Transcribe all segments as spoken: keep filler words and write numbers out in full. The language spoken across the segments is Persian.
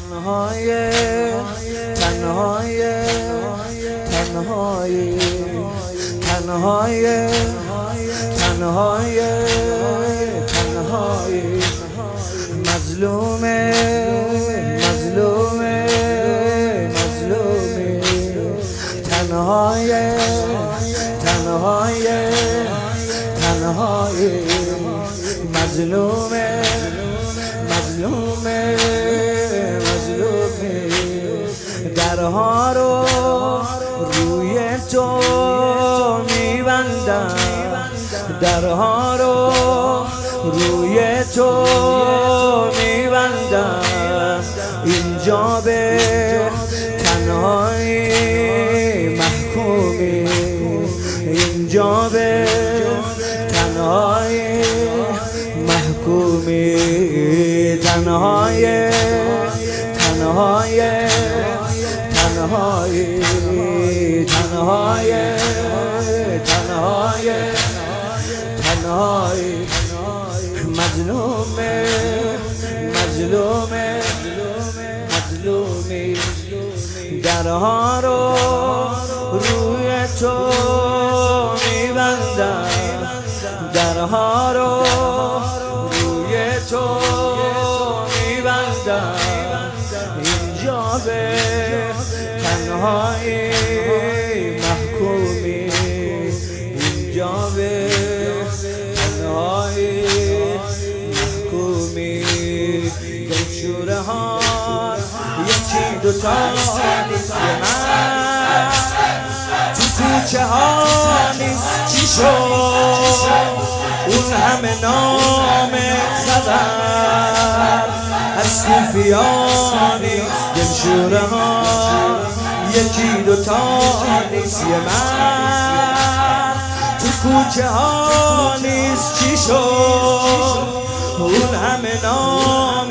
تنهای تنهای تنهای تنهای تنهای تنهای مظلوم مظلوم مظلوم تنهای تنهای تنهای مظلوم مظلوم مظلوم درها رو روی تو میبندم درها رو روی تو میبندم اینجا به تنهایی محکومی اینجا به تنهایی محکومی تنهای تنهای تنهای تنهای تنهای تنهای مظلوم مظلوم مظلومی درها رو روی تو میبندم درها رو روی تو میبندم اینجا به تنهایی محکومی اینجا به تنهایی محکومی دلشوره ها یکی دوتا نیست یه من تو کوچه ها نیست چی شد اون همه نام خبر از کوفیانی دلشوره ها یکی دوتا نیست یه من تو کوچه ها نیست چی شد اون همه نام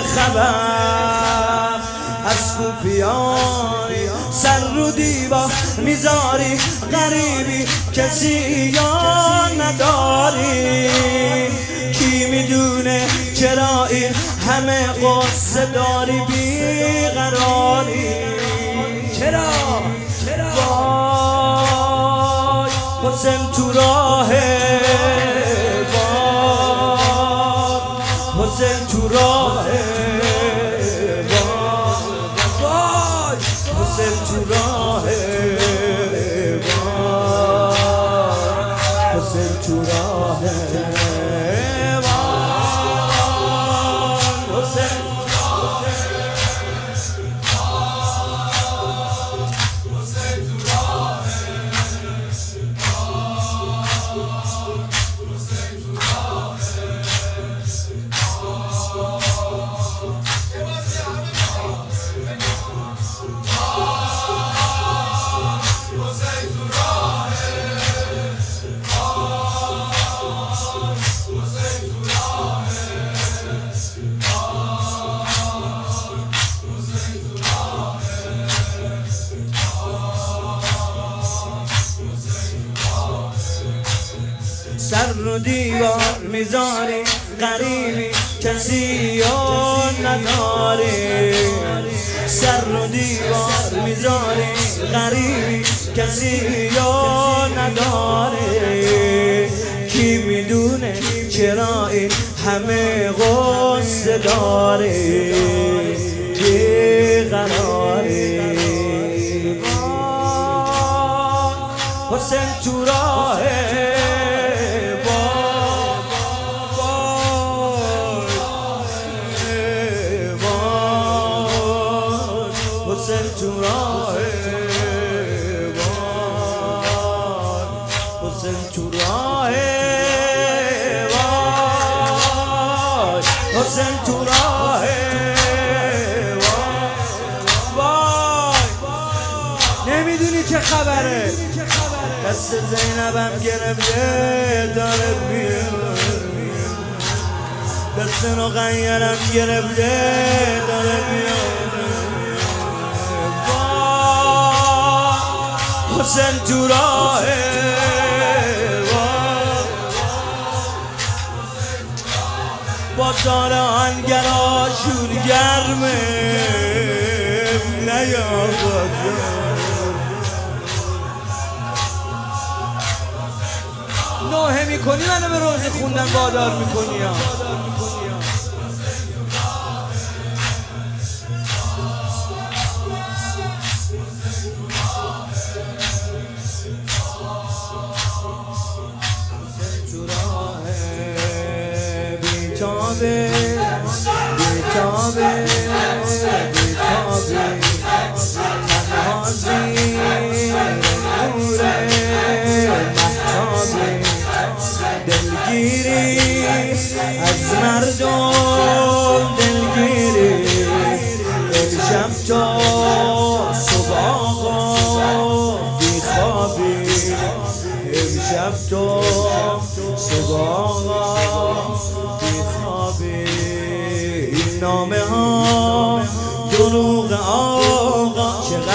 خبر از کوفیانی سر رو دیوار میذاری غریبی کسی یا نداری کی میدونه چرا این همه قصه داری بیقراری چرا چرا وای حسین تو راهه وای حسین تو راهه وای حسین تو راهه حسین تو راهه حسین سر رو دیوار میذاری غریبی کسی یا نداری سر رو دیوار میذاری غریبی کسی یا نداری کی میدونه چرا این همه غصه داره بیقراری حسین تو راهه حسین تو راهه وای حسین تو راهه وای حسین تو راهه وای نمیدونی چه خبره دست زینبم گرفته داره بیاد دست رقیه‌ام گرفته داره بیاد حسین تو راهه بازار آهنگرا شور گرمه میکنی منو به روز خوندن وادار میکنی ها. بیتابه بیتابه بیتابه تنها زیر نور مهتابه دلگیری از مردم دلگیری امشب تا صبح آقا بیخوابی امشب تا صبح آقا بیخوابی این نامه ها دروغ آقا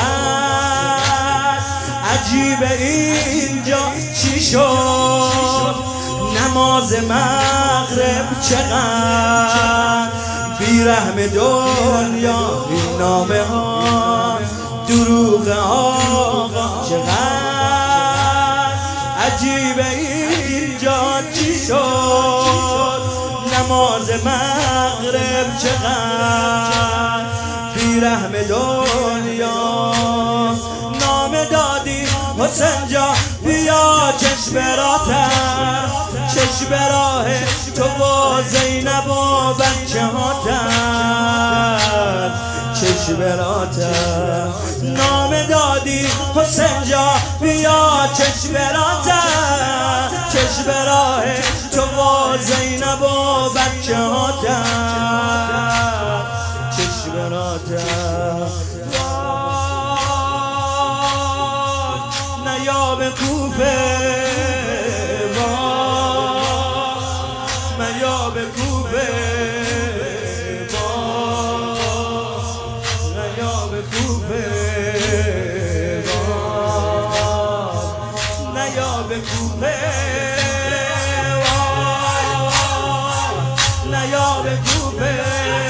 چقدر عجیبه اینجا چی شد نماز مغرب چقدر بیرحم دنیا این نامه ها دروغ آقا چقدر عجیبه اینجا چی شد نماز مغرب چقدر بیرحم دنیا نامه دادی حسین جا بیا چشم راتر چشم راه تو با زینب و بچه ها تر چشم راتر نامه دادی حسین جا بیا چشم راتر چشم راه تو با زینب و بچه ها تر چشم راتر نیاب کوفه نیاب کوفه نیاب کوفه نیاب کوفه نیاب کوفه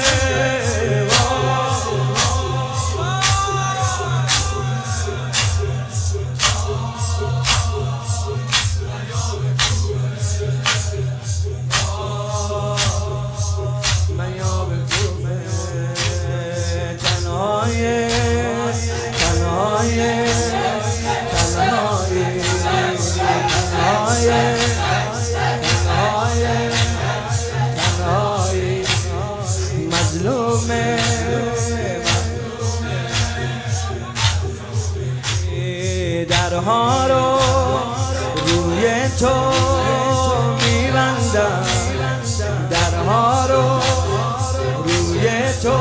مظلومه درها رو روی تو میبندم درها رو روی تو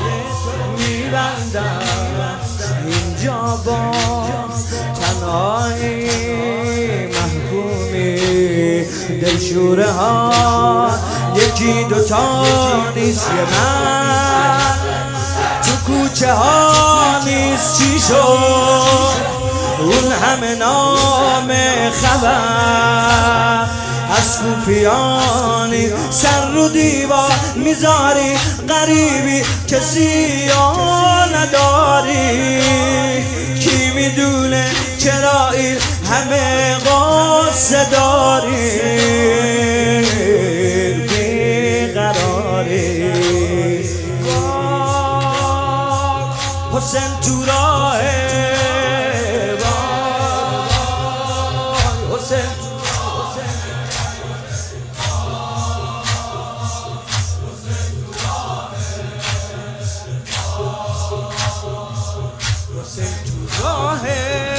میبندم اینجا با تنهایی محکومی دلشوره ها یکی دوتا نیست یه من تو کوچه ها نیست چی شد اون همه نام خبر از کوفیانی سر رو دیوار میذاری غریبی کسی یا نداری کی میدونه چرا این همه قصه داری بیقراری حسین تو راهه حسین تو راهه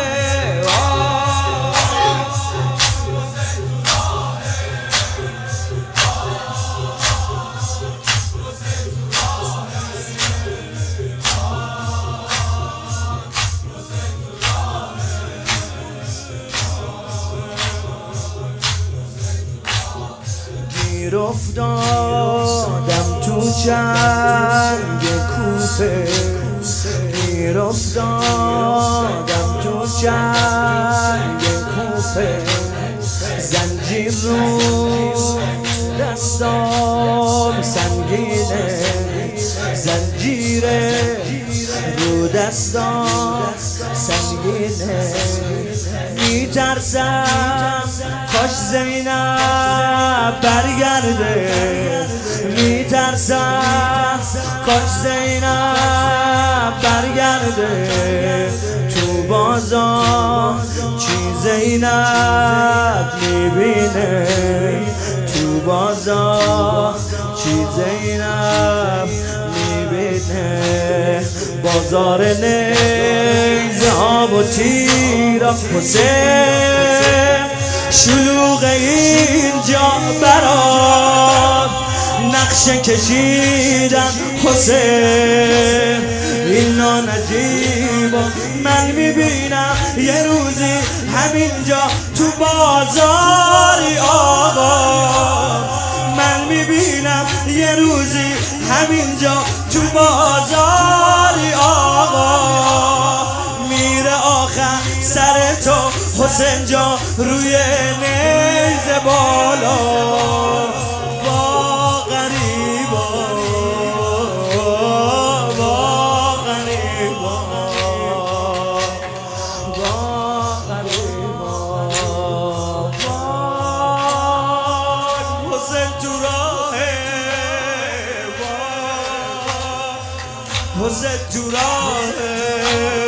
گیر افتادم تو جنگ کوفه گیر افتادم تو جنگ کوفه زنجیر رو دستام سنگینه زنجیر رو رو دستان سنگینه میترسم کاش زینب برگرده میترسم کاش زینب برگرده تو بازار چی زینب میبینه تو بازار چی زینب میبینه بازار نیزه ها و تیر حسین شلوغ اینجا برات نقشه کشیدن حسین اینا نجیبا من میبینم یه روزی همینجا تو بازاری آقا من میبینم یه روزی همینجا تو بازاری آقا میره آخر سر تو حسین جا روی نیزه بالا با غریبا با غریبا با غریبا حسین تو راهه حسین تو راهه